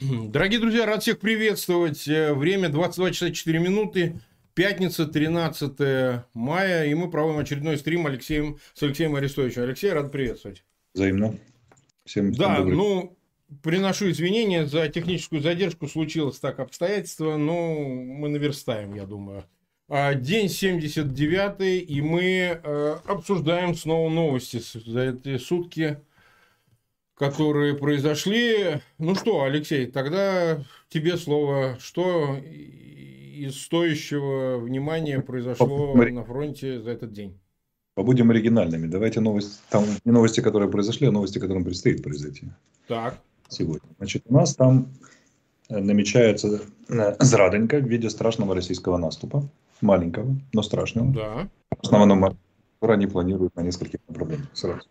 Дорогие друзья, рад всех приветствовать. Время 22 часа 4 минуты. Пятница, 13 мая. И мы проводим очередной стрим с Алексеем Арестовичем. Алексей, рад приветствовать. Взаимно. Всем Да, добрый. приношу извинения за техническую задержку. Случилось так обстоятельство, но мы наверстаем, я думаю. День 79-й, и мы обсуждаем снова новости за эти сутки, которые произошли. Ну что, Алексей, тогда тебе слово. Что из стоящего внимания произошло на фронте за этот день? Побудем оригинальными. Давайте новости, там не новости, которые произошли, а новости, которым предстоит произойти. Так. Сегодня. Значит, у нас там намечается зрадонька в виде страшного российского наступа. Маленького, но страшного. Да. Основного, который они планируют на нескольких направлениях сразу.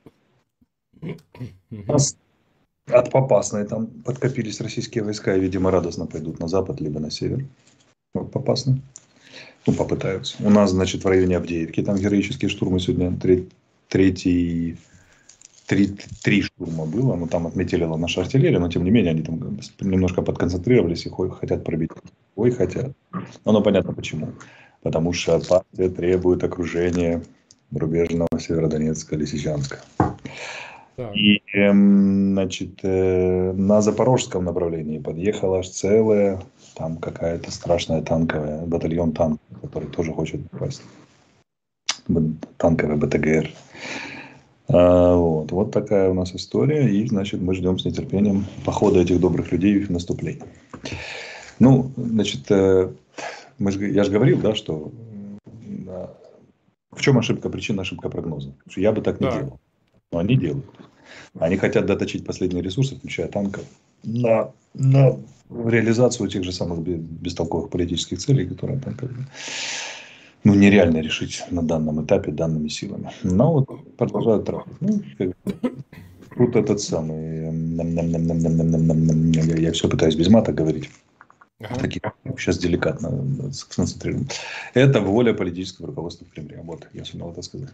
У нас от Попасной там подкопились российские войска и, видимо, радостно пойдут на запад, либо на север. Вот Попасной. Ну, попытаются. У нас, значит, в районе Авдеевки там героические штурмы сегодня. Три штурма было. Ну, там отметили наша артиллерия, но, тем не менее, они там немножко подконцентрировались и хотят пробить. Хотят. Но понятно почему. Потому что партия требует окружения рубежного Северодонецка, Лисичанска. И, значит, на запорожском направлении подъехала аж целая, там какая-то страшная танковая, батальон танков, который тоже хочет попасть. Танковая БТГР. Вот такая у нас история. И, значит, мы ждем с нетерпением похода этих добрых людей в наступление. Ну, значит, я же говорил, да, что в чем причина ошибка прогноза. Что я бы так не делал. Но они делают. Они хотят доточить последние ресурсы, включая танков, на реализацию тех же самых бестолковых политических целей, которые там нереально решить на данном этапе данными силами. Но вот продолжают тратить. Тут этот самый... Я все пытаюсь без мата говорить. Сейчас деликатно сконцентрируем. Это воля политического руководства в Кремле. Вот, я сумел это сказать.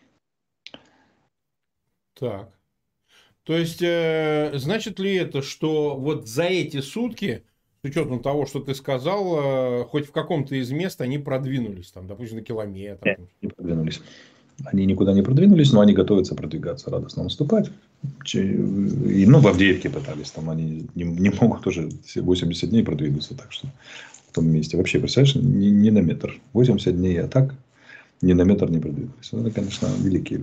Так. То есть, значит ли это, что вот за эти сутки, с учетом того, что ты сказал, хоть в каком-то из мест они продвинулись, там, допустим, на километр? Нет, не продвинулись. Они никуда не продвинулись, но они готовятся продвигаться, радостно наступать. И, в Авдеевке пытались, там они не могут уже 80 дней продвинуться, так что в том месте вообще, представляешь, не на метр. 80 дней, а так ни на метр не продвинулись. Это, конечно, великие.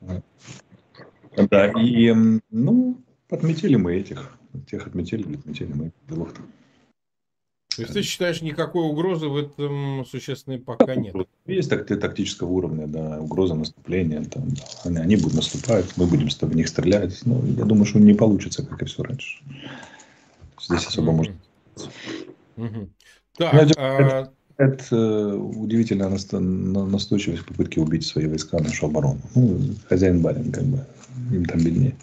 Да, и, отметили мы этих. Тех отметили мы. То есть, ты считаешь, никакой угрозы в этом существенной пока нет? Есть тактического уровня, да, угроза наступления. Там, они будут наступать, мы будем в них стрелять. Но я думаю, что не получится, как и все раньше. Здесь особо можно... Так, это удивительная настойчивость в попытке убить свои войска, нашу оборону. Хозяин-барин, как бы, им там беднее.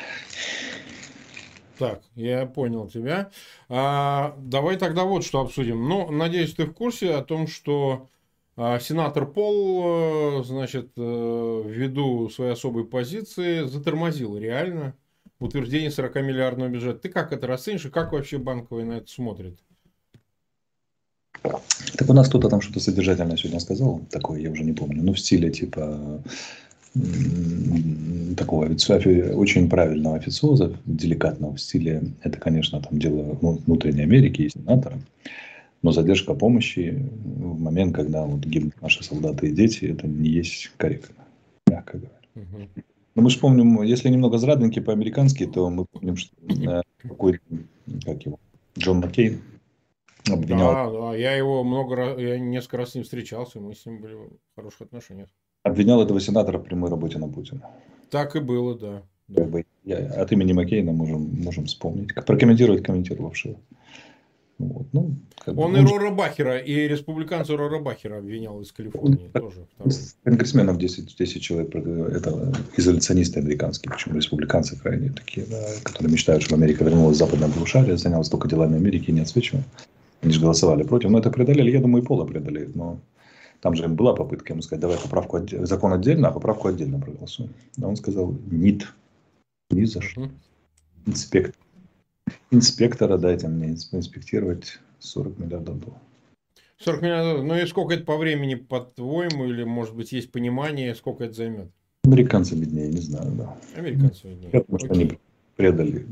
Так, я понял тебя. Давай тогда вот что обсудим. Надеюсь, ты в курсе о том, что сенатор Пол, значит, ввиду своей особой позиции затормозил реально утверждение 40-миллиардного бюджета. Ты как это расценишь и как вообще Банковый на это смотрит? Так у нас кто-то там что-то содержательное сегодня сказал, такое я уже не помню, в стиле типа такого очень правильного официоза, деликатного в стиле, это, конечно, там дело внутренней Америки и сенатора, но задержка помощи в момент, когда гибнут наши солдаты и дети, это не есть корректно, мягко говоря. Но мы же помним, если немного зрадненький по-американски, то мы помним, что Джон Маккейн обвинял... Да, я несколько раз с ним встречался, мы с ним были в хороших отношениях. Обвинял этого сенатора в прямой работе на Путина. Так и было, да. От имени Маккейна можем вспомнить. Прокомментировать комментировавшего. Он и Рора Бахера, и республиканца Рора Бахера обвинял из Калифорнии тоже. Конгрессменов 10 человек, это изоляционисты американские, причем республиканцы крайне такие, да, которые мечтают, чтобы Америка вернулась в западное полушарие, занялась только делами Америки и не отсвечивала. Они же голосовали против, но это преодолели, я думаю, и Пола преодолеет, но там же была попытка ему сказать, давай закон отдельно, а поправку отдельно проголосуем. А он сказал, нет, ни за что. Инспектор. Инспектора дайте мне инспектировать 40 миллиардов долларов. 40 миллионов. Ну и сколько это по времени, по-твоему, или, может быть, есть понимание, сколько это займет? Американцы беднее, не знаю, да. Американцы виднее. Потому что они предали.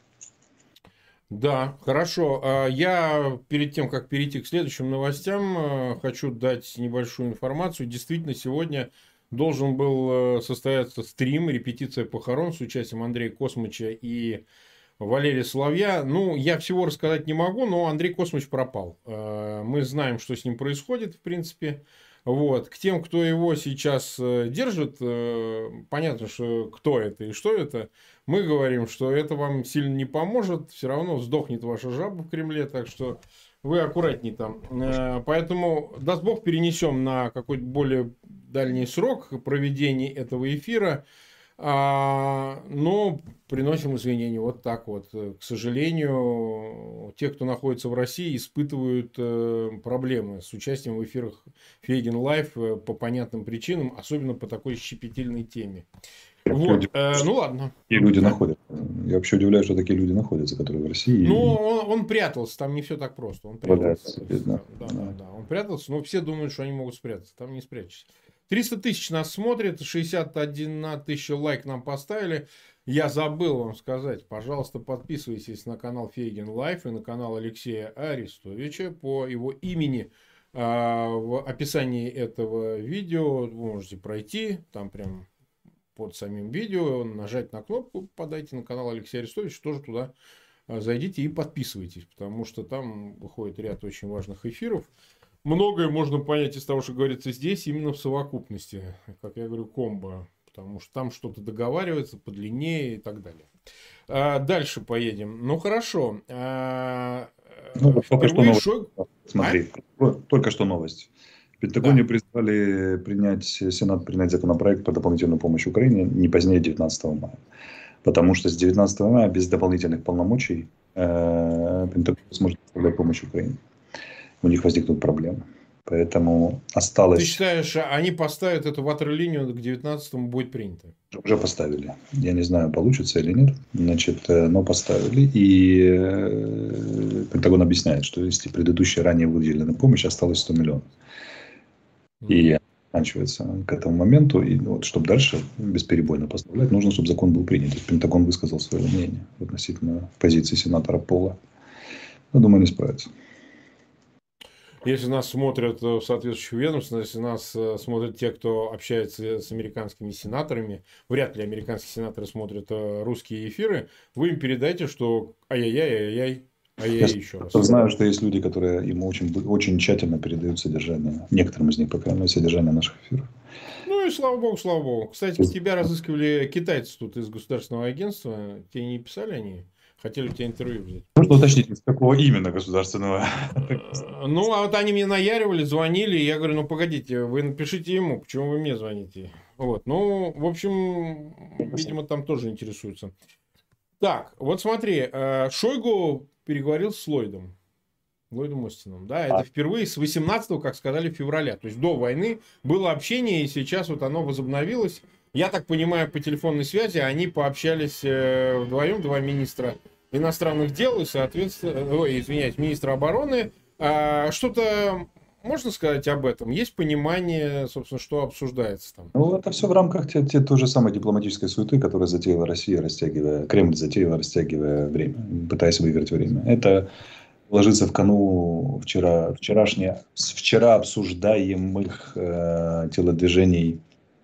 Да, хорошо. Я перед тем, как перейти к следующим новостям, хочу дать небольшую информацию. Действительно, сегодня должен был состояться стрим, репетиция похорон с участием Андрея Космыча и Валерия Соловья. Ну, я всего рассказать не могу, но Андрей Космыч пропал. Мы знаем, что с ним происходит, в принципе. Вот. К тем, кто его сейчас держит, понятно, что кто это и что это. Мы говорим, что это вам сильно не поможет. Все равно сдохнет ваша жаба в Кремле. Так что вы аккуратнее там. Поэтому, даст Бог, перенесем на какой-то более дальний срок проведения этого эфира. Но приносим извинения вот так вот. К сожалению, те, кто находится в России, испытывают проблемы с участием в эфирах Фейгин Лайв по понятным причинам, особенно по такой щепетильной теме. Вот, ну ладно. Такие люди находятся. Я вообще удивляюсь, что такие люди находятся, которые в России. Ну, он прятался, там не все так просто. Он прятался. Да. Он прятался, но все думают, что они могут спрятаться. Там не спрячешься. 300 тысяч нас смотрит, 61 тысяча лайк нам поставили. Я забыл вам сказать, пожалуйста, подписывайтесь на канал Фейгин Лайф и на канал Алексея Арестовича по его имени. В описании этого видео вы можете пройти, там прям под самим видео, нажать на кнопку, подайте на канал Алексея Арестовича, тоже туда зайдите и подписывайтесь, потому что там выходит ряд очень важных эфиров. Многое можно понять из того, что говорится здесь, именно в совокупности, как я говорю, комбо, потому что там что-то договаривается подлиннее и так далее. Дальше поедем. Ну, хорошо. Только что новость. Смотри, только что новость. В Пентагоне призвали Сенат принять законопроект по дополнительной помощи Украине не позднее 19 мая. Потому что с 19 мая без дополнительных полномочий Пентагон сможет поставлять помощь Украине. У них возникнут проблемы. Поэтому осталось... Ты считаешь, они поставят эту ватерлинию к 19-му, будет принято? Уже поставили. Я не знаю, получится или нет. Значит, но поставили. И Пентагон объясняет, что если предыдущая ранее выделенная помощь осталось 100 миллионов. И заканчивается к этому моменту. И вот, чтобы дальше бесперебойно поставлять, нужно, чтобы закон был принят. Пентагон высказал свое мнение относительно позиции сенатора Пола. Я думаю, они справятся. Если нас смотрят в соответствующих ведомствах, если нас смотрят те, кто общается с американскими сенаторами, вряд ли американские сенаторы смотрят русские эфиры, вы им передайте, что ай-яй-яй, еще раз. Я знаю, что есть люди, которые им очень тщательно передают содержание, некоторым из них, по крайней мере, содержание наших эфиров. Ну и слава богу, слава богу. Кстати, тебя разыскивали китайцы тут из государственного агентства. Тебе не писали они? Хотели у тебя интервью взять. Можно уточнить, из какого именно государственного? Ну, а вот они мне наяривали, звонили, и я говорю, ну, погодите, вы напишите ему, почему вы мне звоните. Вот, ну, в общем, видимо, там тоже интересуются. Так, вот смотри, Шойгу переговорил с Ллойдом Остином, да, это впервые с 18-го, как сказали, февраля. То есть до войны было общение, и сейчас вот оно возобновилось. Я так понимаю, по телефонной связи они пообщались вдвоем, два министра иностранных дел и, соответственно, министр обороны. Что-то можно сказать об этом? Есть понимание, собственно, что обсуждается там? Ну, это все в рамках той же самой дипломатической суеты, которую затеяла Россия, Кремль затеял, растягивая время, пытаясь выиграть время. Это ложится в кону вчера обсуждаемых телодвижений.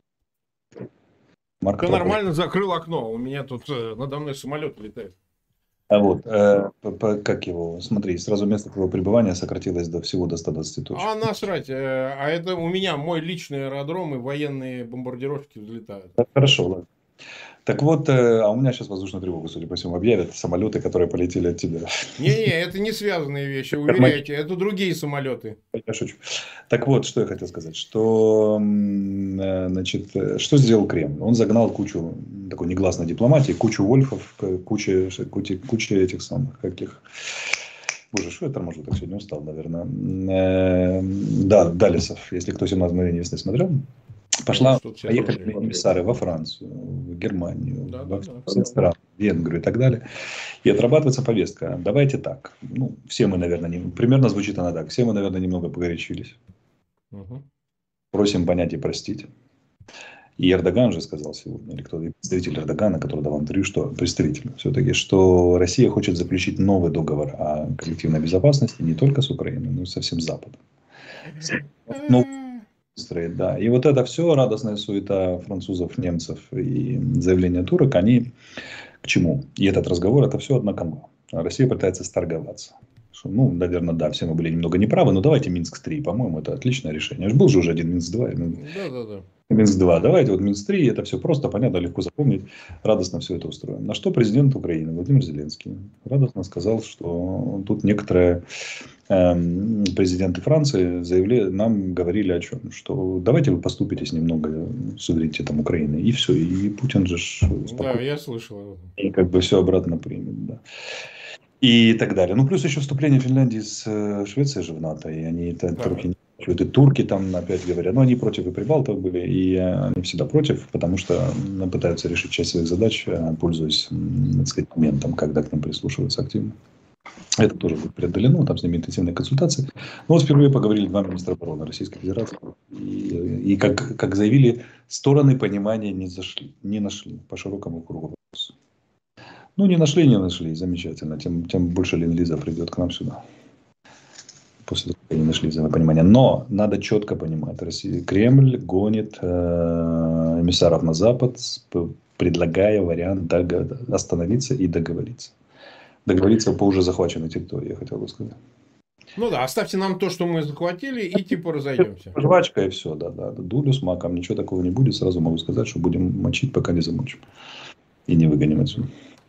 Ты нормально закрыл окно, у меня тут надо мной самолет летает. А вот, как его, смотри, сразу место твоего пребывания сократилось всего до 120 точек. А насрать, а это у меня мой личный аэродром и военные бомбардировки взлетают. Хорошо, ладно. Так вот, а у меня сейчас воздушную тревогу, судя по всему, объявят самолеты, которые полетели от тебя. Не-не, это не связанные вещи, уверяйте, это другие самолеты. Я шучу. Так вот, что я хотел сказать, что, значит, что сделал Кремль? Он загнал кучу такой негласной дипломатии, кучу вольфов, кучу этих самых, каких... Боже, что я торможу так сегодня, устал, наверное. Да, Далесов, если кто 17 мгновений весны смотрел. Я что-то сейчас Поехали смотрю. эмиссары во Францию, в Германию, Да, во да, да. все страны, в Венгрию и так далее. И отрабатывается повестка. Давайте так. Ну, все мы, наверное, примерно звучит она так. Все мы, наверное, немного погорячились. Мгм. Просим понять и простить. И Эрдоган же сказал сегодня, или кто-то, представитель Эрдогана, который давал интервью, что представитель все-таки, что Россия хочет заключить новый договор о коллективной безопасности не только с Украиной, но и со всем Западом. Новый строит, да. И вот это все, радостная суета французов, немцев и заявления турок, они к чему? И этот разговор, это все одна канва. Россия пытается сторговаться. Что, ну, наверное, да, все мы были немного неправы, но давайте Минск-3, по-моему, это отличное решение. Был же уже один Минск-2. Да, да, да. Минск-2. Давайте вот Минск-3, это все просто, понятно, легко запомнить. Радостно все это устроим. На что президент Украины Владимир Зеленский радостно сказал, что тут некоторые президенты Франции нам говорили о чем? Что давайте вы поступитесь немного суверенитетом Украины. И все. И Путин же Да, я слышал об этом. и как бы все обратно примет. Да. И так далее. Ну, плюс еще вступление Финляндии с Швецией же в НАТО. И они это турки, и турки там опять говорят. Но они против и прибалтов были. И они всегда против, потому что пытаются решить часть своих задач, пользуясь, так сказать, моментом, когда к ним прислушиваются активно. Это тоже будет преодолено, там с ними интенсивные консультации. Но вот впервые поговорили два министра обороны Российской Федерации. И как заявили, стороны понимания не нашли по широкому кругу вопроса. Ну, не нашли, замечательно. Тем больше Ленд-Лиза придет к нам сюда. После того, как они нашли взаимопонимание. Но надо четко понимать, Кремль гонит эмиссаров на Запад, предлагая вариант остановиться и договориться. Договориться по уже захваченной территории, я хотел бы сказать. Ну да, оставьте нам то, что мы захватили, и типа разойдемся. Жвачка и все, да. Дулю с маком, ничего такого не будет. Сразу могу сказать, что будем мочить, пока не замочим. И не выгоним отсюда.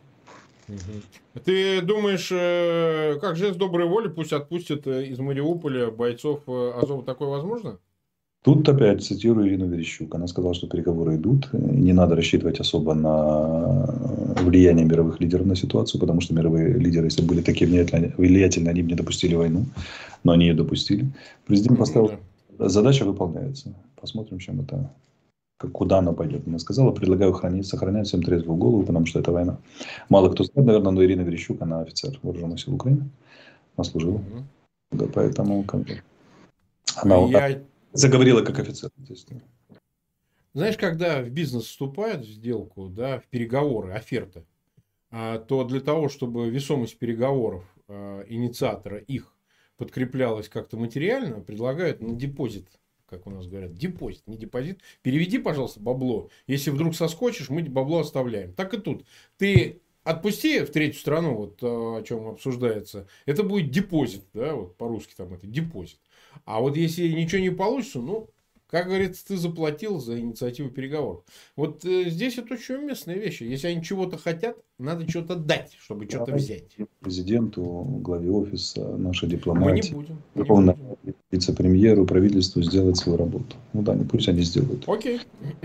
Ты думаешь, как жест доброй воли, пусть отпустят из Мариуполя бойцов Азова, такое возможно? Тут опять цитирую Ирину Верещук. Она сказала, что переговоры идут. Не надо рассчитывать особо на влияние мировых лидеров на ситуацию, потому что мировые лидеры, если были такие влиятельные, они бы не допустили войну, но они ее допустили. Президент поставил, задача выполняется. Посмотрим, чем это, куда она пойдет. Она сказала, предлагаю сохранять всем трезвую голову, потому что это война. Мало кто знает, наверное, но Ирина Верещук, она офицер вооруженных сил Украины. Она служила. Да, поэтому она заговорила как офицер. Знаешь, когда в бизнес вступают в сделку, да, в переговоры, оферты, то для того, чтобы весомость переговоров инициатора их подкреплялась как-то материально, предлагают на депозит, как у нас говорят, депозит, не депозит. Переведи, пожалуйста, бабло. Если вдруг соскочишь, мы бабло оставляем. Так и тут. Ты отпусти в третью страну, вот о чем обсуждается, это будет депозит, да, вот по-русски там это депозит. А вот если ничего не получится, ну, как говорится, ты заплатил за инициативу переговоров. Вот здесь это очень уместные вещи. Если они чего-то хотят, надо что-то дать, чтобы что-то взять. Президенту, главе офиса, нашей Мы дипломатии, не будем. вице-премьеру, правительству сделать свою работу. Ну да, пусть они сделают. Окей.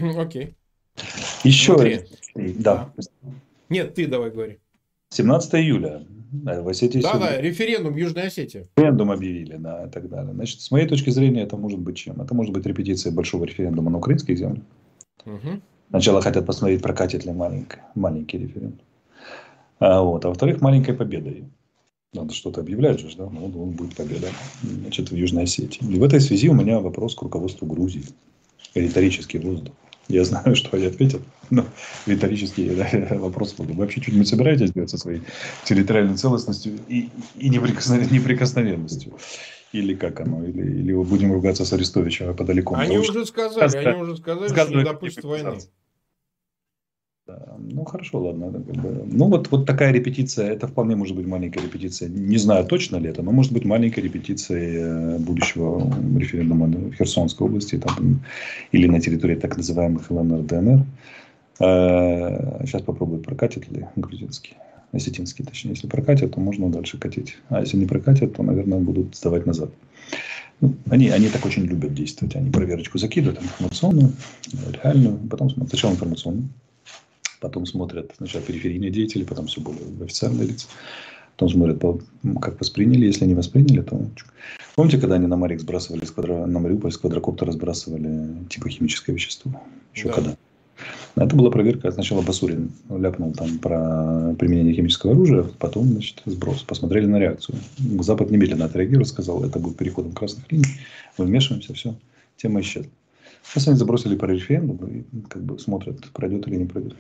Еще. Да. Нет, ты давай говори. 17 июля в Осетии. Да, референдум в Южной Осетии. Референдум объявили, да, и так далее. Значит, с моей точки зрения, это может быть чем? Это может быть репетиция большого референдума на украинских землях. Сначала хотят посмотреть, прокатит ли маленький референдум. А во-вторых, маленькой победой. Надо что-то объявлять же, да? Ну, будет победа, значит, в Южной Осетии. И в этой связи у меня вопрос к руководству Грузии. Риторический воздух. Я знаю, что я ответил, но риторический вопрос. Вы вообще что-нибудь собираетесь делать со своей территориальной целостностью и неприкосновенностью? Или как оно? Или мы будем ругаться с Арестовичем подалеку? Они уже сказали, что не допустят войны. Да. Ну, хорошо, ладно. Ну, вот такая репетиция, это вполне может быть маленькая репетиция. Не знаю, точно ли это, но может быть маленькой репетицией будущего референдума в Херсонской области там, или на территории так называемых ЛНР, ДНР. Сейчас попробую, прокатит ли грузинский, осетинский, точнее. Если прокатят, то можно дальше катить. А если не прокатят, то, наверное, будут сдавать назад. Ну, они так очень любят действовать. Они проверочку закидывают, информационную, реальную, потом сначала информационную. Потом смотрят сначала периферийные деятели, потом все более официальные лица. Потом смотрят, как восприняли. Если не восприняли, то... Помните, когда они на Марик сбрасывали, на Мариуполь с квадрокоптера сбрасывали типа химическое вещество? Еще Да. когда? Это была проверка. Сначала Басурин ляпнул там про применение химического оружия, потом, значит, сброс. Посмотрели на реакцию. Запад немедленно отреагировал, сказал, это будет переходом красных линий. Мы вмешиваемся, все. Тема исчезла. Сейчас они забросили по референдуму и как бы смотрят, пройдет или не пройдет.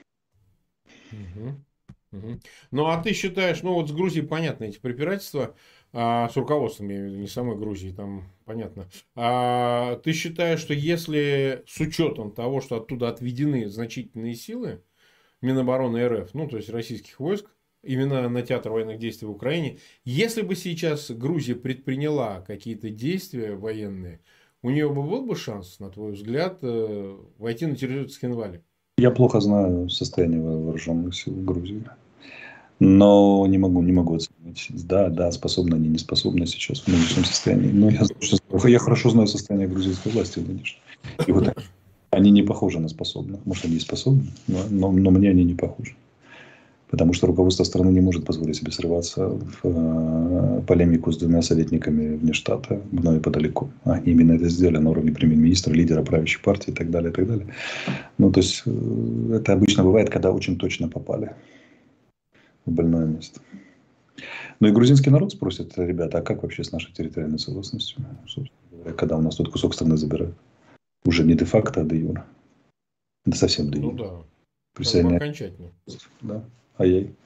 Мгм. Мгм. Ну, а ты считаешь, ну вот с Грузией понятно эти препирательства, с руководством, я имею в виду, не самой Грузии, там понятно. А ты считаешь, что если с учетом того, что оттуда отведены значительные силы Минобороны РФ, ну, то есть российских войск, именно на театр военных действий в Украине, если бы сейчас Грузия предприняла какие-то действия военные, у нее бы был бы шанс, на твой взгляд, войти на территорию Цхинвали? Я плохо знаю состояние вооруженных сил Грузии. Но не могу оценить. Да, способны они, не способны сейчас в нынешнем состоянии. Но я хорошо знаю состояние грузинской власти нынешней. И вот они не похожи на способных. Может, они и способны, но мне они не похожи. Потому что руководство страны не может позволить себе срываться в полемику с двумя советниками вне штата, мной подалеку. Они именно это сделали на уровне премьер-министра, лидера правящей партии и так далее, и так далее. Ну, то есть, это обычно бывает, когда очень точно попали в больное место. Ну и грузинский народ спросит, ребята, а как вообще с нашей территориальной целостностью? Собственно говоря, когда у нас тут кусок страны забирают. Уже не де-факто, а де-юре. Да совсем Ну де-юре. да, как бы Присоединяется. окончательно. Да. Ай-яй.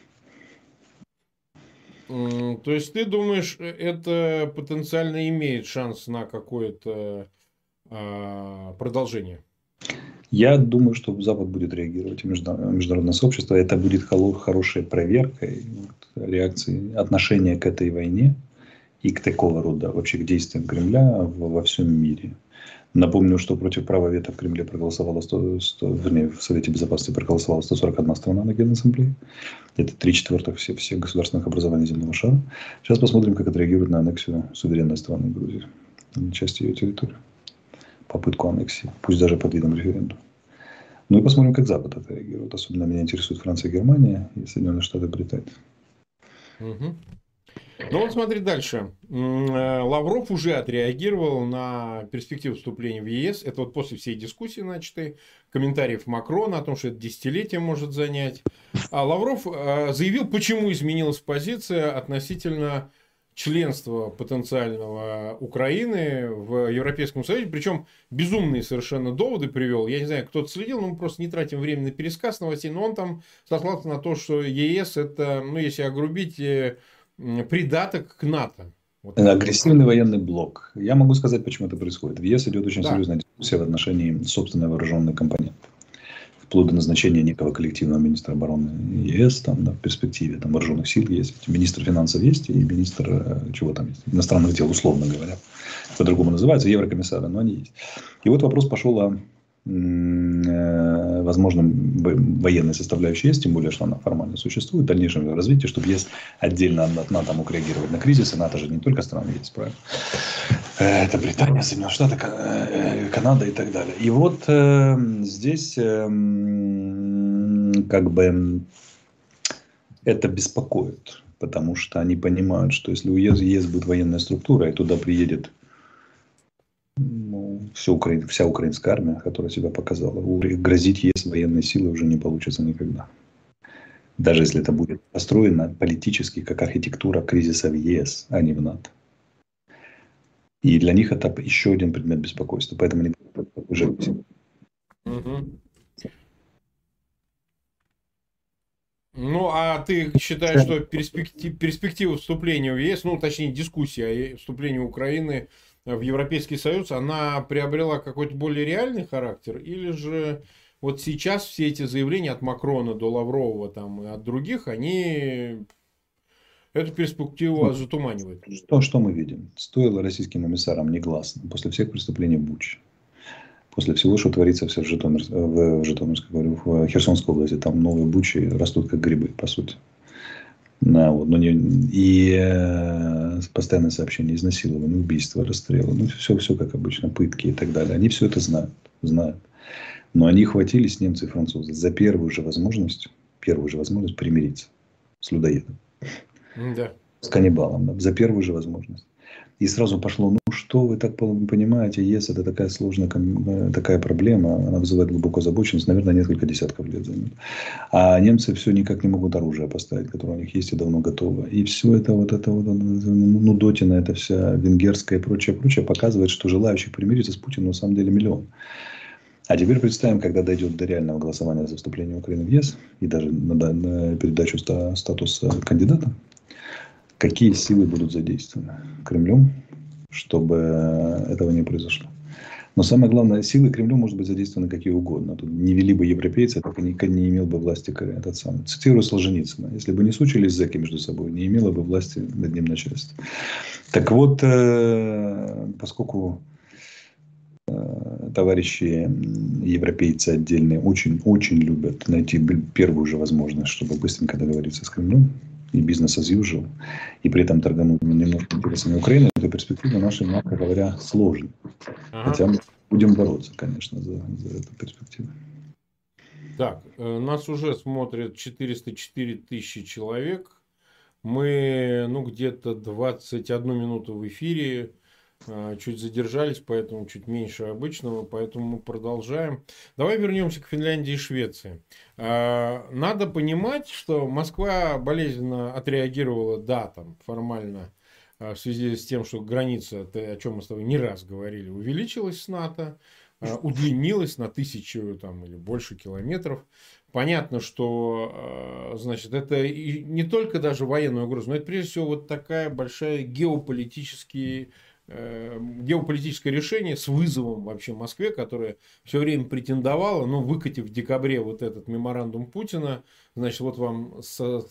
То есть ты думаешь, это потенциально имеет шанс на какое-то продолжение? Я думаю, что Запад будет реагировать, и международное сообщество. Это будет хорошей проверкой реакции, отношения к этой войне и к такого рода вообще к действиям Кремля во всем мире. Напомню, что против права вето в Кремле проголосовало вернее, в Совете Безопасности проголосовало 141 страна на Генассамблее. Это 3/4 всех государственных образований земного шара. Сейчас посмотрим, как отреагирует на аннексию суверенной страны Грузии. Часть ее территории. Попытку аннексии. Пусть даже под видом референдума. Ну и посмотрим, как Запад отреагирует. Особенно меня интересует Франция, Германия и Соединенные Штаты, Британия. Угу. Ну вот смотри дальше. Лавров уже отреагировал на перспективу вступления в ЕС. Это вот после всей дискуссии начатой, комментариев Макрона о том, что это десятилетие может занять. А Лавров заявил, почему изменилась позиция относительно членства потенциального Украины в Европейском Союзе. Причем безумные совершенно доводы привел. Я не знаю, кто-то следил, но мы просто не тратим время на пересказ новостей. Но он там сослался на то, что ЕС это, ну если огрубить, придаток к НАТО. Вот так вот. Агрессивный военный блок. Я могу сказать, почему это происходит. В ЕС идет очень Да. серьезная дискуссия в отношении собственной вооруженной компоненты. Вплоть до назначения некого коллективного министра обороны ЕС, там, да, в перспективе там, вооруженных сил есть, министр финансов есть и министр чего там есть, иностранных дел, условно говоря. По-другому называются, еврокомиссары, но они есть. И вот вопрос пошел о возможном военной составляющей ЕС, тем более, что она формально существует, в дальнейшем развитии, чтобы ЕС отдельно от НАТО мог реагировать на кризисы. НАТО же не только страны ЕС, правильно? Это Британия, Соединенные Штаты, Канада и так далее. И вот здесь как бы это беспокоит, потому что они понимают, что если у ЕС будет военная структура, и туда приедет вся украинская армия, которая себя показала, грозить ЕС военной силой уже не получится никогда. Даже если это будет построено политически, как архитектура кризиса в ЕС, а не в НАТО. И для них это еще один предмет беспокойства. Поэтому они уже... Угу. Ну, а ты считаешь, что перспектива вступления в ЕС, ну, точнее, дискуссия о вступлении Украины в Европейский Союз, она приобрела какой-то более реальный характер? Или же вот сейчас все эти заявления от Макрона до Лаврова там, и от других, они эту перспективу затуманивают? Что мы видим? Стоило российским эмиссарам негласно после всех преступлений Бучи, после всего, что творится в Херсонской области, там новые Бучи растут как грибы, по сути. Да, вот, постоянное сообщение, изнасилование, убийства, расстрелы, ну, все как обычно, пытки и так далее. Они все это знают. Но они хватились, немцы и французы, за первую же возможность примириться с людоедом. Да. С каннибалом, да, за первую же возможность. И сразу пошло, ну что вы так понимаете, ЕС это такая сложная такая проблема, она вызывает глубокую озабоченность, наверное, несколько десятков лет займет. А немцы все никак не могут оружие поставить, которое у них есть и давно готово. И все это вот, нудотина, это вся венгерская и прочее, прочее, показывает, что желающих примириться с Путиным на самом деле миллион. А теперь представим, когда дойдет до реального голосования за вступление Украины в ЕС и даже на передачу статуса кандидата, какие силы будут задействованы Кремлем, чтобы этого не произошло. Но самое главное, силы Кремля может быть задействованы какие угодно. Тут не вели бы европейцы, так и не имел бы власти этот самый. Цитирую Солженицына. Если бы не сучились зэки между собой, не имело бы власти над ним начальство. Так вот, поскольку товарищи европейцы отдельные очень любят найти первую же возможность, чтобы быстренько договориться с Кремлем и бизнес as usual, и при этом торгануть немножко интересами Украины, то перспектива наша, мягко говоря, сложная. Ага. Хотя мы будем бороться, конечно, за эту перспективу. Так, нас уже смотрят 404 тысячи человек. Мы, где-то 21 минуту в эфире. Чуть задержались, поэтому чуть меньше обычного, поэтому мы продолжаем. Давай вернемся к Финляндии и Швеции. Надо понимать, что Москва болезненно отреагировала, да, там формально, в связи с тем, что граница, о чем мы с тобой не раз говорили, увеличилась с НАТО, удлинилась на 1000 там, или больше километров. Понятно, что, значит, это и не только даже военная угроза, но это прежде всего вот такая большая геополитическое решение с вызовом вообще Москве, которая все время претендовала, выкатив в декабре вот этот меморандум Путина, значит, вот вам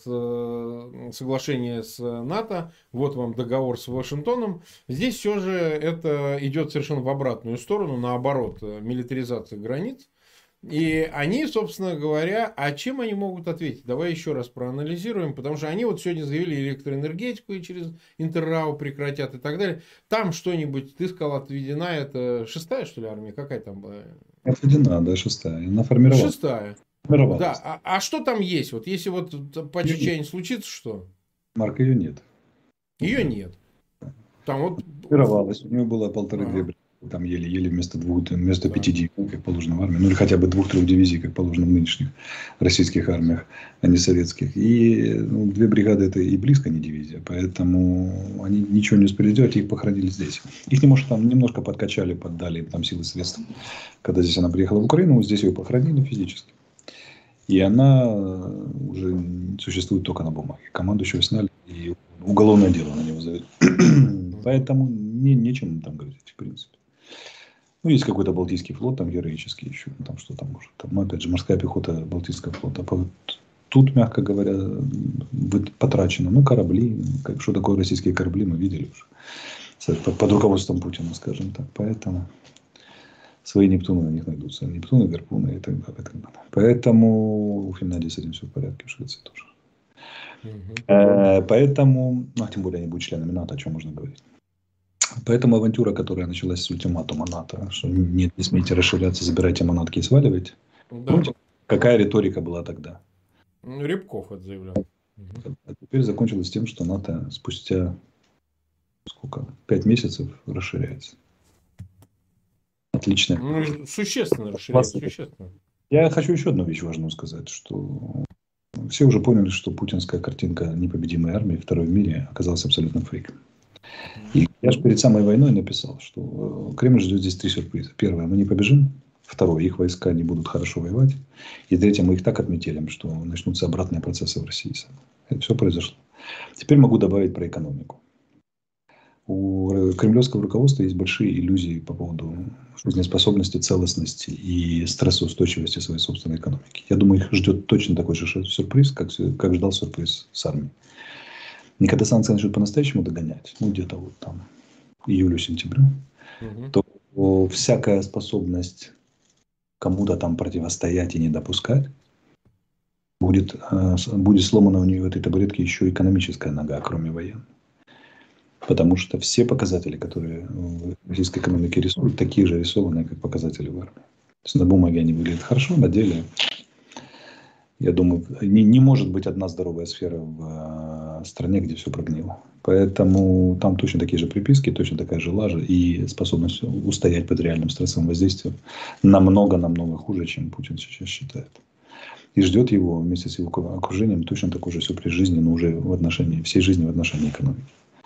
соглашение с НАТО, вот вам договор с Вашингтоном. Здесь все же это идет совершенно в обратную сторону, наоборот, милитаризация границ. И они, собственно говоря, а чем они могут ответить? Давай еще раз проанализируем, потому что они вот сегодня заявили электроэнергетику и через Интеррау прекратят и так далее. Там что-нибудь, ты сказал, отведена, это 6-я, что ли, армия? Какая там была? Отведена, да, 6-я. Она формировалась. 6-я. Формировалась. Да, а что там есть? Вот если вот по чуть-чуть случится, что? Марк, ее нет. Ее нет. Там вот... Формировалась. У нее было 1,5-2 бригады. Там еле-еле вместо 5 дивизий, как положено в армии. Ну, или хотя бы 2-3 дивизий, как положено в нынешних российских армиях, а не советских. И 2 бригады это и близко не дивизия. Поэтому они ничего не успели сделать, их похоронили здесь. Их немножко подкачали, поддали там силы и средства. Когда здесь она приехала в Украину, здесь ее похоронили физически. И она уже существует только на бумаге. Командующего сняли, и уголовное дело на него завели. Поэтому нечем там говорить, в принципе. Есть какой-то Балтийский флот, там героический еще, там что там может. Там, опять же, морская пехота Балтийского флота. Тут, мягко говоря, потрачено. Корабли. Что такое российские корабли, мы видели уже. Под руководством Путина, скажем так. Поэтому свои Нептуны на них найдутся. Нептуны, Гарпуны и так далее. Поэтому у Финляндии с этим все в порядке, в Швеции тоже. Поэтому, тем более они будут членами НАТО, о чем можно говорить. Поэтому авантюра, которая началась с ультиматума НАТО, что нет, не смейте расширяться, забирайте манатки и сваливайте. Да. Помните, какая риторика была тогда? Рябков это заявлял. А теперь закончилось тем, что НАТО спустя 5 месяцев расширяется. Отлично. Существенно расширяется. Существенно. Я хочу еще одну вещь важную сказать, что все уже поняли, что путинская картинка непобедимой армии второй в мире оказалась абсолютно фейком. И я же перед самой войной написал, что Кремль ждет здесь 3 сюрприза. Первое, мы не побежим. Второе, их войска не будут хорошо воевать. И третье, мы их так отметелим, что начнутся обратные процессы в России. Это все произошло. Теперь могу добавить про экономику. У кремлевского руководства есть большие иллюзии по поводу жизнеспособности, целостности и стрессоустойчивости своей собственной экономики. Я думаю, их ждет точно такой же сюрприз, как ждал сюрприз с армией. И когда санкции начнут по-настоящему догонять, где-то вот там июлю-сентябрю, то всякая способность кому-то там противостоять и не допускать, будет сломана у нее в этой табуретке еще экономическая нога, кроме военной. Потому что все показатели, которые в российской экономике рисуют, такие же рисованные, как показатели в армии. То есть на бумаге они выглядят хорошо, на деле Я думаю, не может быть одна здоровая сфера в стране, где все прогнило. Поэтому там точно такие же приписки, точно такая же лажа и способность устоять под реальным стрессовым воздействием намного-намного хуже, чем Путин сейчас считает. И ждет его вместе с его окружением точно такой же сюрприз жизни, но уже в отношении, всей жизни в отношении экономики.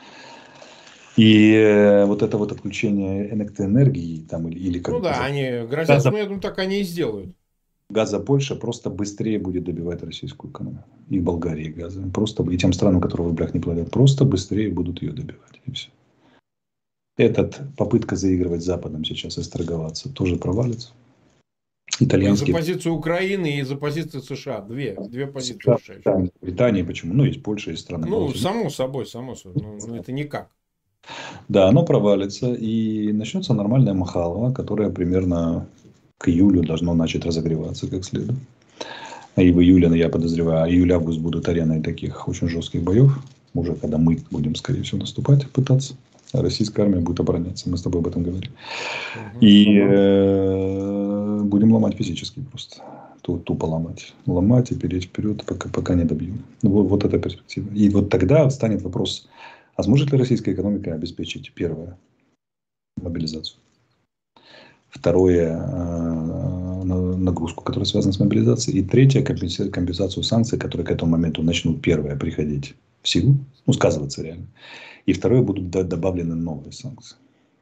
И вот это вот отключение электроэнергии там, или как Ну бы да, они грозят, но я думаю, так они и сделают. газа Польша просто быстрее будет добивать российскую экономику. И Болгарии газа. Просто, и тем странам, которые в рублях не платят, просто быстрее будут ее добивать. И все. Эта попытка заигрывать с Западом сейчас и сторговаться тоже провалится. И за Итальянские... позицию Украины, и за позицию США. Две позиции США, решающие. Британии, почему? Ну, есть Польша, есть страны Ну, Балтии. само собой. Ну, это никак. Да, оно провалится, и начнется нормальная махалова, которая примерно к июлю должно начать разогреваться как следует. И в июле, я подозреваю, июль-август будут ареной таких очень жестких боев. Уже когда мы будем, скорее всего, наступать, пытаться. А российская армия будет обороняться. Мы с тобой об этом говорили. И будем ломать физически просто. Тупо ломать. Ломать и переть вперед, пока не добьем. Вот эта перспектива. И вот тогда станет вопрос, а сможет ли российская экономика обеспечить, первое, мобилизацию? Второе, нагрузку, которая связана с мобилизацией. И третье, компенсацию санкций, которые к этому моменту начнут, первое, приходить в силу, ну, сказываться реально. И второе, будут добавлены новые санкции.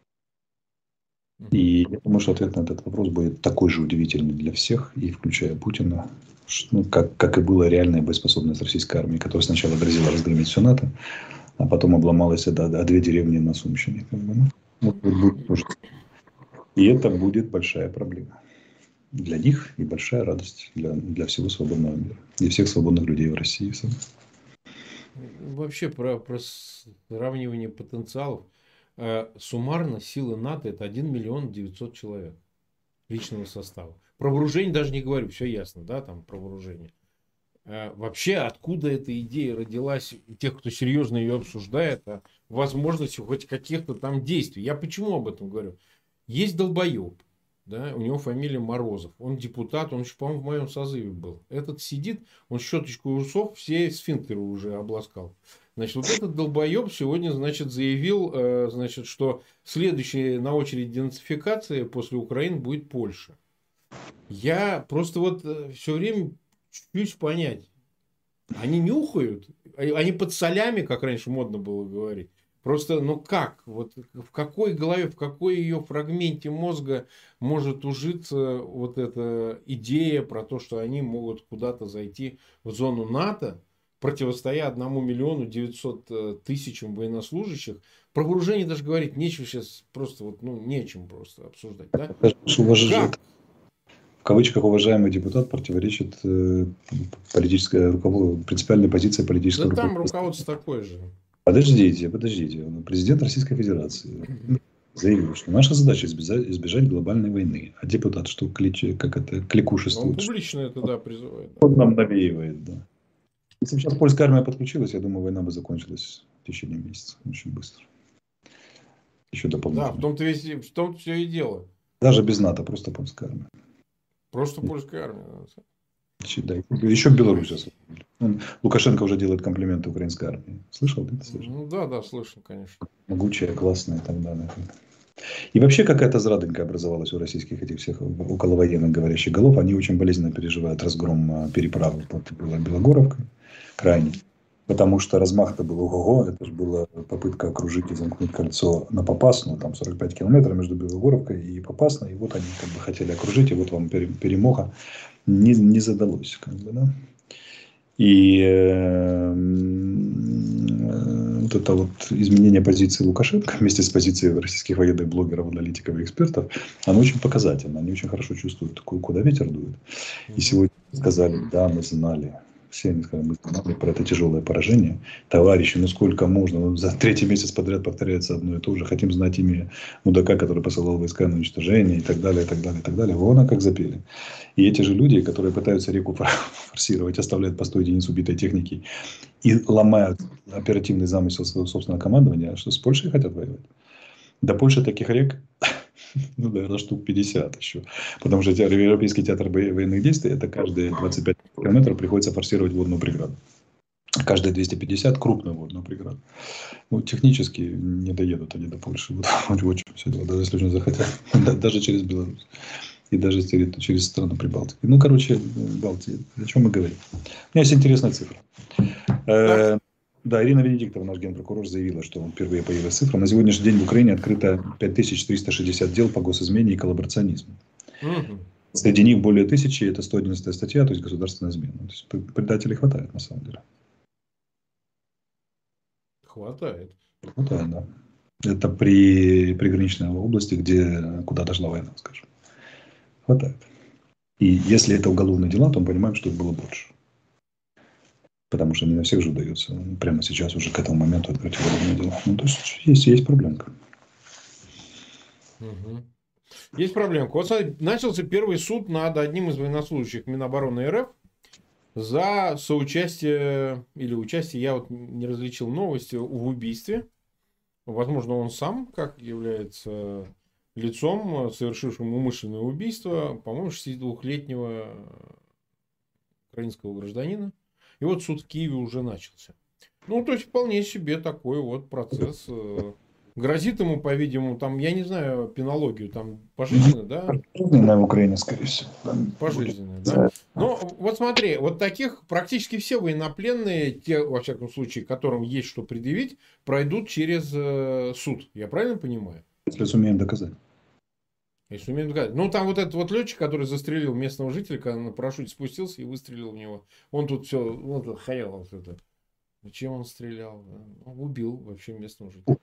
И я думаю, что ответ на этот вопрос будет такой же удивительный для всех, и включая Путина, ну, как и была реальная боеспособность российской армии, которая сначала грозила разгромить все НАТО, а потом обломалась до 2 деревни на Сумщине. Как бы, ну, будет тоже. И это будет большая проблема для них и большая радость для всего свободного мира и всех свободных людей в России. Вообще про сравнивание потенциалов. Суммарно силы НАТО это 1 миллион 900 человек личного состава. Про вооружение даже не говорю, все ясно, да, там про вооружение. Вообще, откуда эта идея родилась у тех, кто серьезно ее обсуждает, о возможности хоть каких-то там действий? Я почему об этом говорю? Есть долбоеб, да, у него фамилия Морозов, он депутат, он еще, по-моему, в моем созыве был. Этот сидит, он щеточку усов, все сфинктеры уже обласкал. Значит, вот этот долбоеб сегодня, значит, заявил, значит, что следующая на очереди денацификация после Украины будет Польша. Я просто вот все время чуть понять. Они нюхают, они под солями, как раньше модно было говорить. Просто, ну как? Вот в какой голове, в какой ее фрагменте мозга может ужиться вот эта идея про то, что они могут куда-то зайти в зону НАТО, противостоя 1 миллиону 900 тысячам военнослужащих. Про вооружение даже говорить нечего сейчас, просто вот, ну, нечем просто обсуждать. Да? Как? В кавычках уважаемый депутат противоречит принципиальной позиции политического Да там руководства. руководство такое же. Подождите. Президент Российской Федерации заявил, что наша задача избежать глобальной войны. А депутат что кликушествует? Он публично это, да, призывает. Он нам навеивает, да. Если бы сейчас польская армия подключилась, я думаю, война бы закончилась в течение месяца. Очень быстро. Еще дополнительно. Да, в том все и дело. Даже без НАТО, просто польская армия. Просто польская армия. Да. Еще Беларусь. Лукашенко уже делает комплименты украинской армии. Слышал? Ну да, слышал, конечно. Могучая, классная и так далее. И вообще какая-то зрадонька образовалась у российских этих всех околовоенных говорящих голов. Они очень болезненно переживают разгром переправы под Белогоровкой. Крайне. Потому что размах-то был ого-го. Это же была попытка окружить и замкнуть кольцо на Попасную. Там 45 километров между Белогоровкой и Попасной. И вот они как бы хотели окружить. И вот вам перемоха. Не задалось. Как бы, да? И вот это вот изменение позиции Лукашенко вместе с позицией российских военных блогеров, аналитиков и экспертов, оно очень показательно. Они очень хорошо чувствуют, куда ветер дует. И сегодня сказали, да, мы знали. Все они сказали, мы знали про это тяжелое поражение. Товарищи, ну сколько можно? Ну, за 3-й месяц подряд повторяется одно и то же. Хотим знать имя мудака, который посылал войска на уничтожение и так далее, и так далее, и так далее. Вон как запели. И эти же люди, которые пытаются реку форсировать, оставляют по 100 единиц убитой техники и ломают оперативный замысел своего собственного командования, что с Польшей хотят воевать. До Польши таких рек Ну, наверное, штук 50 еще. Потому что Европейский театр военных действий, это каждые 25 километров приходится форсировать водную преграду. Каждые 250 крупную водную преграду. Ну, технически не доедут они до Польши. Вот, очень все дело, даже если очень захотят. Даже через Беларусь. И даже через страну Прибалтики. Ну, короче, Балтии. О чем мы говорим? У меня есть интересная цифра. Так. Да, Ирина Венедиктова, наш генпрокурор, заявила, что впервые появилась цифра. На сегодняшний день в Украине открыто 5360 дел по госизмене и коллаборационизму. Угу. Среди них более 1000, это 111 статья, то есть государственная измена. То есть предателей хватает, на самом деле. Хватает. Хватает, да. Это при приграничной области, куда дошла война, скажем. Хватает. И если это уголовные дела, то мы понимаем, что их было больше. Потому что не на всех же удается прямо сейчас уже к этому моменту открыть уголовные дела. Ну, то есть есть проблемка. Угу. Есть проблемка. Вот смотри, начался первый суд над одним из военнослужащих Минобороны РФ за соучастие или участие, я вот не различил новости, в убийстве. Возможно, он сам, как является лицом, совершившим умышленное убийство, по-моему, 62-летнего украинского гражданина. И вот суд в Киеве уже начался. Ну, то есть, вполне себе такой вот процесс. Грозит ему, по-видимому, там, я не знаю пенологию, там пожизненно, да? На Украине, скорее всего. Пожизненно, да? Но вот смотри, вот таких практически все военнопленные, те, во всяком случае, которым есть что предъявить, пройдут через суд. Я правильно понимаю? Если сумеем доказать. Если умеем доказать. Ну, там вот этот вот летчик, который застрелил местного жителя, когда на парашюте спустился и выстрелил в него. Он тут все, вот хаял вот это. Зачем он стрелял? Он убил вообще местного жителя.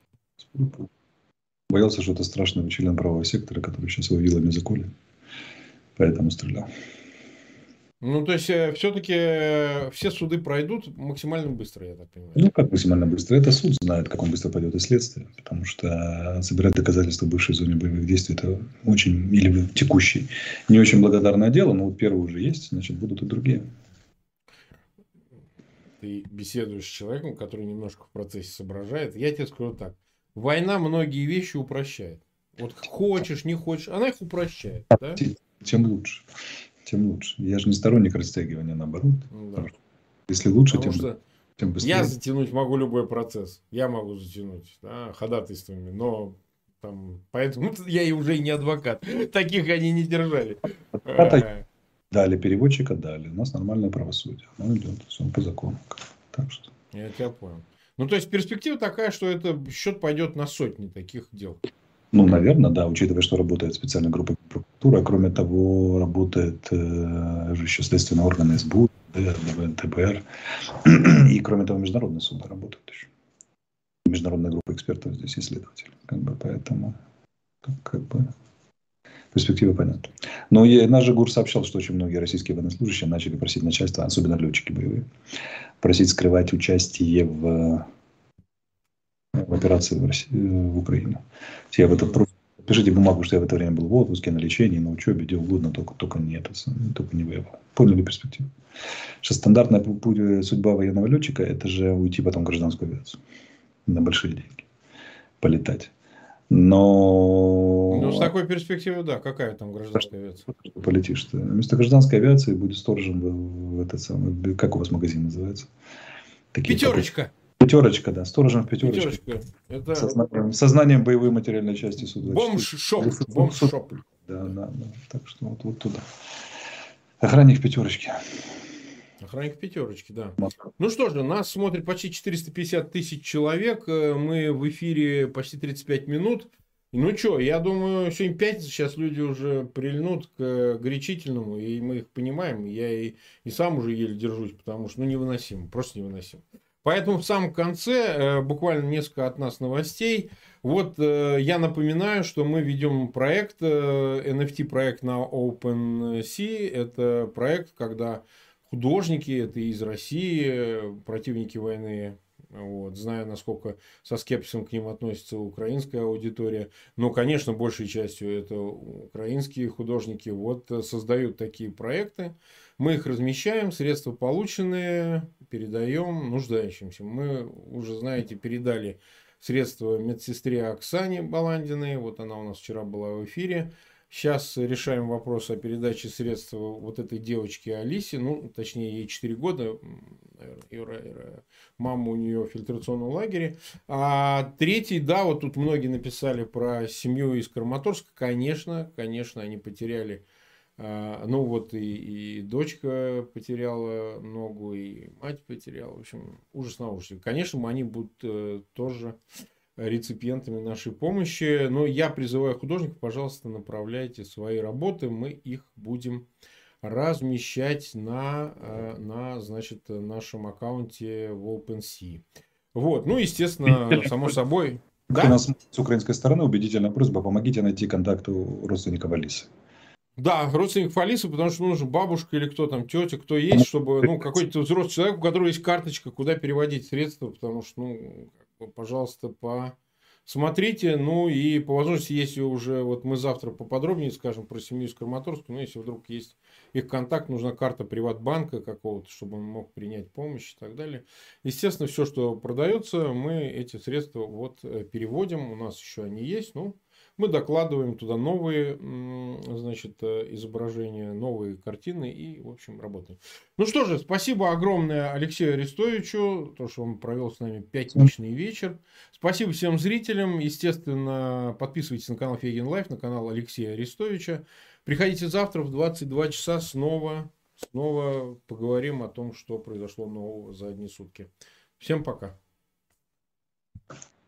Боялся, что это страшный член правого сектора, который сейчас его вилами заколет. Поэтому стрелял. Ну, то есть, все-таки все суды пройдут максимально быстро, я так понимаю. Ну, как максимально быстро? Это суд знает, как он быстро пойдет и следствие. Потому что собирать доказательства в бывшей зоне боевых действий, это очень, или в текущей, не очень благодарное дело. Но вот первый уже есть, значит, будут и другие. Ты беседуешь с человеком, который немножко в процессе соображает. Я тебе скажу так. Война многие вещи упрощает. Вот хочешь, не хочешь, она их упрощает. Да? Тем лучше. Тем лучше. Я же не сторонник растягивания, наоборот. Да. Если лучше, Потому что тем быстрее. я затянуть могу любой процесс. Я могу затянуть, да, ходатайствами. Но там, поэтому я и уже не адвокат. Таких они не держали. Дали переводчика, дали. У нас нормальное правосудие. Оно идет все по закону. Так что. Я тебя понял. Ну, то есть, перспектива такая, что это счет пойдет на сотни таких дел. Ну, наверное, да, учитывая, что работает специальная группа прокуратуры. Кроме того, работает еще следственные органы СБУ, ДБР. И, кроме того, международные суды работают еще. Международная группа экспертов здесь, исследователей. Поэтому, перспектива понятна. Но наш же ГУР сообщал, что очень многие российские военнослужащие начали просить начальства, особенно летчики боевые, просить скрывать участие в операции в Украину. Я в это пишите бумагу, что я в это время был в отпуске, на лечении, на учебе, где угодно, только не воевал. Поняли перспективу? Что стандартная судьба военного летчика – это же уйти потом в гражданскую авиацию на большие деньги, полетать. Но... Ну, с такой перспективой, да. Какая там гражданская авиация? Полетишь ты. Вместо гражданской авиации будет сторожем в этот самый... Как у вас магазин называется? Пятерочка. Пятерочка, да. Сторожем в пятерочке. Пятерочка. Это... Сознанием боевой материальной части суда. Бомж-шоп. Бомж-шоп. Да. Так что вот туда. Охранник в пятерочке. Охранник в пятерочке, да. Ну что же, нас смотрит почти 450 тысяч человек. Мы в эфире почти 35 минут. Ну что, я думаю, сегодня пятница, сейчас люди уже прильнут к горячительному, и мы их понимаем. Я и сам уже еле держусь, потому что невыносимо, просто невыносимо. Поэтому в самом конце буквально несколько от нас новостей. Вот я напоминаю, что мы ведем проект, NFT-проект на OpenSea. Это проект, когда художники, это из России, противники войны. Вот, знаю, насколько со скепсисом к ним относится украинская аудитория. Но, конечно, большей частью это украинские художники. Вот создают такие проекты. Мы их размещаем, средства полученные передаем нуждающимся. Мы уже, знаете, передали средства медсестре Оксане Баландиной. Вот она у нас вчера была в эфире. Сейчас решаем вопрос о передаче средств вот этой девочке Алисе. Ну, точнее, ей 4 года. Наверное, мама у нее в фильтрационном лагере. А третий, да, вот тут многие написали про семью из Краматорска. Конечно, они потеряли. Ну, вот и дочка потеряла ногу, и мать потеряла. В общем, ужас на ужасе. Конечно, они будут тоже реципиентами нашей помощи. Но я призываю художников, пожалуйста, направляйте свои работы. Мы их будем размещать на значит, нашем аккаунте в OpenSea. Вот. Ну, естественно, само собой. Да? У нас с украинской стороны убедительная просьба: помогите найти контакт у родственников Алисы. Да, родственников Алисы, потому что нужно бабушка или кто там, тетя, кто есть, чтобы, ну, какой-то взрослый человек, у которого есть карточка, куда переводить средства, потому что, ну, пожалуйста, посмотрите, ну, и по возможности, если уже, вот мы завтра поподробнее скажем про семью из Краматорска, но если вдруг есть их контакт, нужна карта приватбанка какого-то, чтобы он мог принять помощь и так далее. Естественно, все, что продается, мы эти средства вот переводим, у нас еще они есть, ну, мы докладываем туда новые, значит, изображения, новые картины и, в общем, работаем. Ну что же, спасибо огромное Алексею Арестовичу, то, что он провел с нами пятничный вечер. Спасибо всем зрителям. Естественно, подписывайтесь на канал Фейгин Лайф, на канал Алексея Арестовича. Приходите завтра в 22 часа снова поговорим о том, что произошло нового за одни сутки. Всем пока.